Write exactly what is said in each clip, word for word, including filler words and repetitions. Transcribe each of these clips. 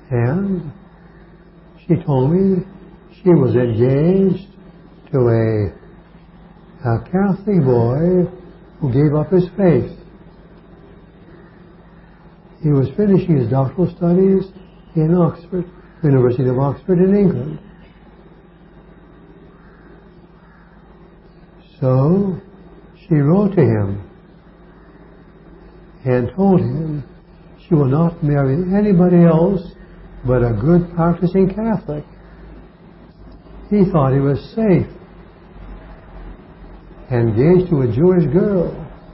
And she told me she was engaged to a, a Catholic boy who gave up his faith. He was finishing his doctoral studies in Oxford, University of Oxford in England. So she wrote to him and told him she will not marry anybody else but a good practicing Catholic. He thought he was safe, engaged to a Jewish girl.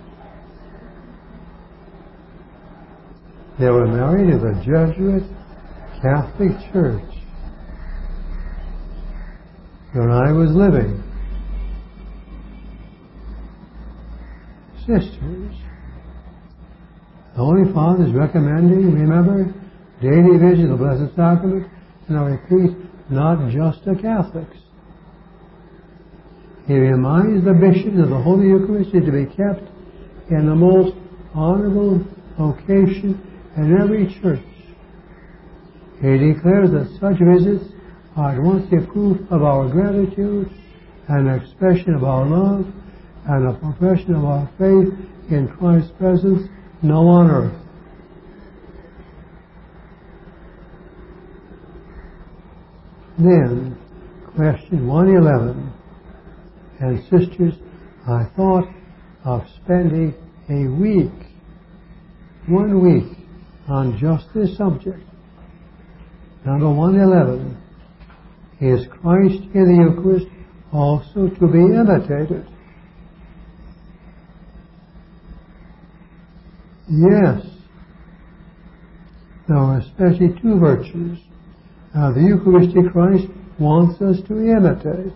They were married in the Jesuit Catholic Church where I was living. Sisters, the Holy Father is recommending, remember, daily vision of the Blessed Sacrament, and I repeat, not just to Catholics. He reminds the bishops of the Holy Eucharist to be kept in the most honorable location in every church. He declares that such visits are at once a proof of our gratitude, an expression of our love, and a profession of our faith in Christ's presence, no on earth. Then, question one eleven. And sisters, I thought of spending a week, one week, on just this subject. Number one eleven. Is Christ in the Eucharist also to be imitated? Yes. There are especially two virtues uh, the Eucharistic Christ wants us to imitate.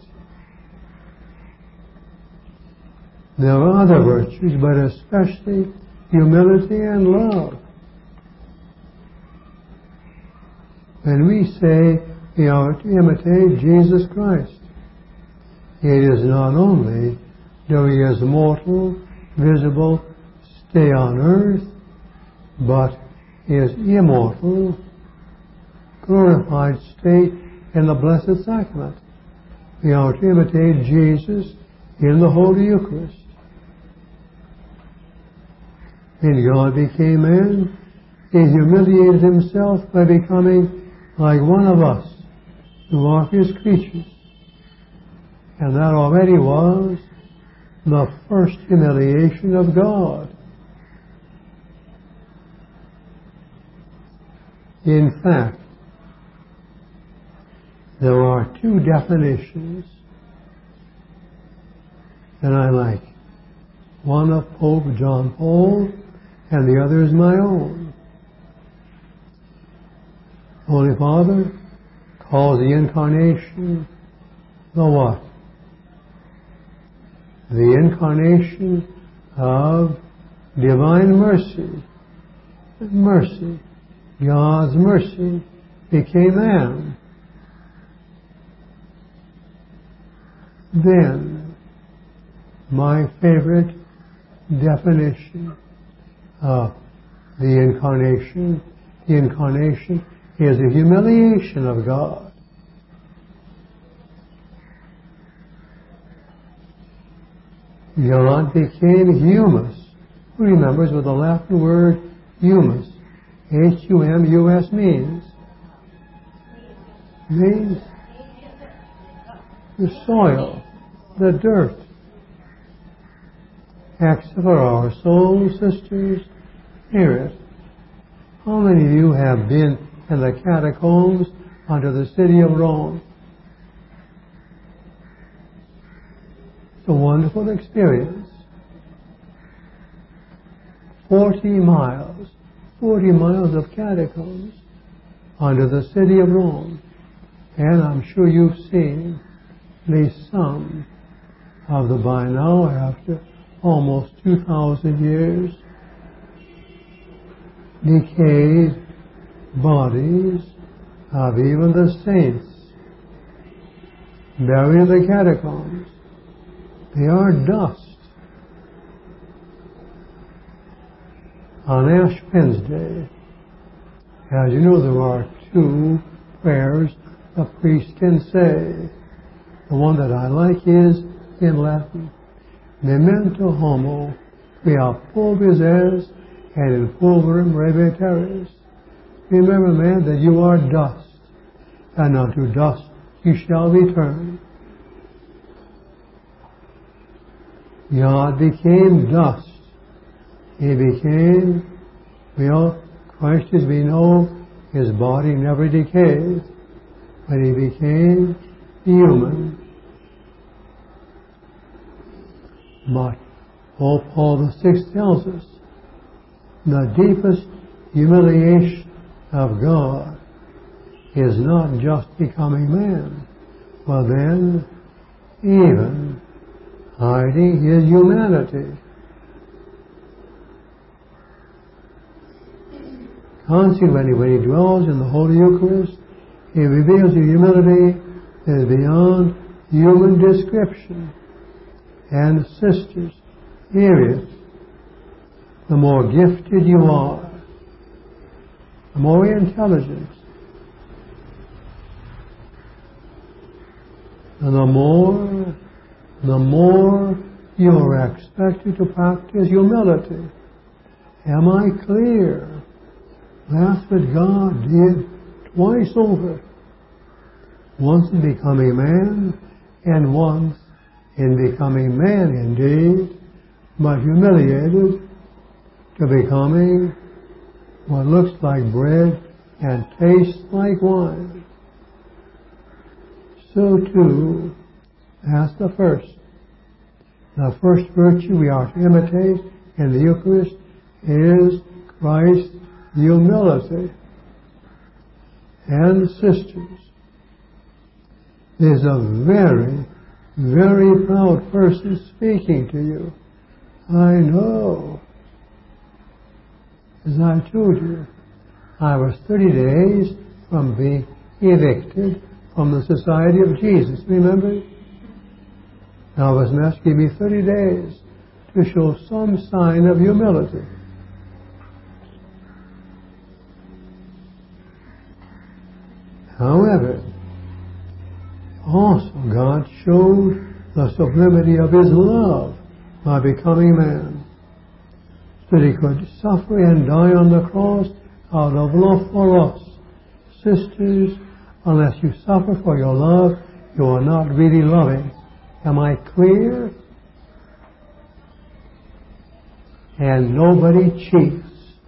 There are other virtues, but especially humility and love. When we say we are to imitate Jesus Christ, it is not only do we as mortal, visible, stay on earth, but his immortal, glorified state in the Blessed Sacrament. We are to imitate Jesus in the Holy Eucharist. When God became man, he humiliated himself by becoming like one of us, who are his creatures. And that already was the first humiliation of God. In fact, there are two definitions that I like. One of Pope John Paul, and the other is my own. Holy Father calls the Incarnation the what? The incarnation of divine mercy. Mercy. God's mercy became man. Then, my favorite definition of the Incarnation, the Incarnation is the humiliation of God. God became humus. Who remembers what the Latin word humus, H U M U S means? Means the soil, the dirt. Except for our soul, sisters, hear it. How many of you have been in the catacombs under the city of Rome? It's a wonderful experience. Forty miles, forty miles of catacombs under the city of Rome. And I'm sure you've seen at least some of the by now, after almost two thousand years, decayed bodies of even the saints buried in the catacombs. They are dust. On Ash Wednesday, as you know, there are two prayers a priest can say. The one that I like is in Latin. Memento homo, quia pulvis est, and in pulverem reveteris. Remember, man, that you are dust, and unto dust you shall return. God became dust. He became, well, Christ, as we know, his body never decayed, but he became human. But Pope Paul the Sixth tells us the deepest humiliation of God is not just becoming man, but then even hiding his humanity. Consequently, when he dwells in the Holy Eucharist, he reveals a humility that is beyond human description. And sisters, hear it. The more gifted you are, the more intelligent, and the more, the more you are expected to practice humility. Am I clear? That's what God did twice over. Once in becoming man, and once in becoming man indeed, but humiliated to becoming what looks like bread and tastes like wine. So too, that's the first. The first virtue we are to imitate in the Eucharist is Christ's humility. And sisters, there's a very, very proud person speaking to you. I know. As I told you, I was thirty days from being evicted from the Society of Jesus. Remember? Now, I was asked, give me thirty days to show some sign of humility. However, also God showed the sublimity of his love by becoming man, so that he could suffer and die on the cross out of love for us. Sisters, unless you suffer for your love, you are not really loving. Am I clear? And nobody cheats.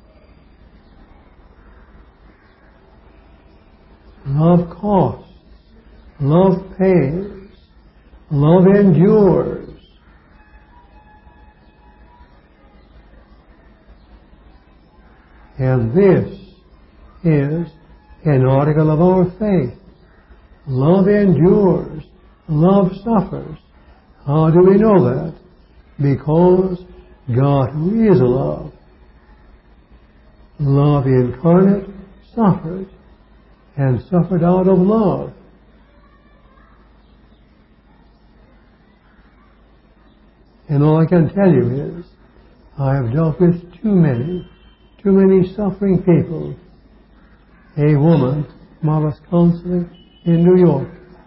Love costs. Love pays. Love endures. And this is an article of our faith. Love endures. Love suffers. How do we know that? Because God, who is love, love incarnate, suffered, and suffered out of love. And all I can tell you is, I have dealt with too many, too many suffering people. A woman, I was counseling in New York.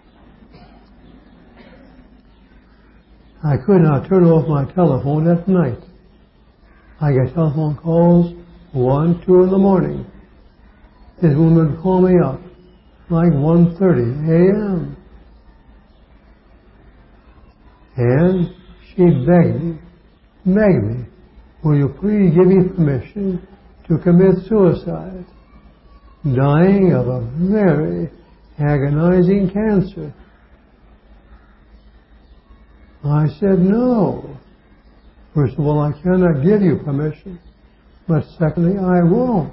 I could not turn off my telephone at night. I get telephone calls one, two in the morning. This woman would call me up like one thirty a.m. And she'd beg me, beg me, will you please give me permission to commit suicide, dying of a very agonizing cancer. I said, no. First of all, I cannot give you permission. But secondly, I won't.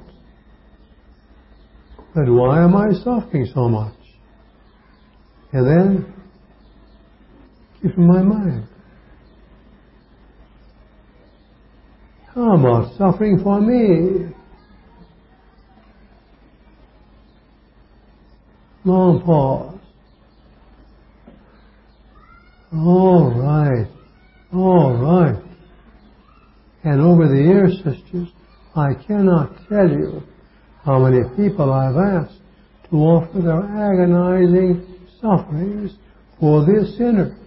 But why am I suffering so much? And then, keep in my mind, how about suffering for me? Long pause. All right. All right. And over the years, sisters, I cannot tell you how many people I've asked who offer their agonizing sufferings for this sinner.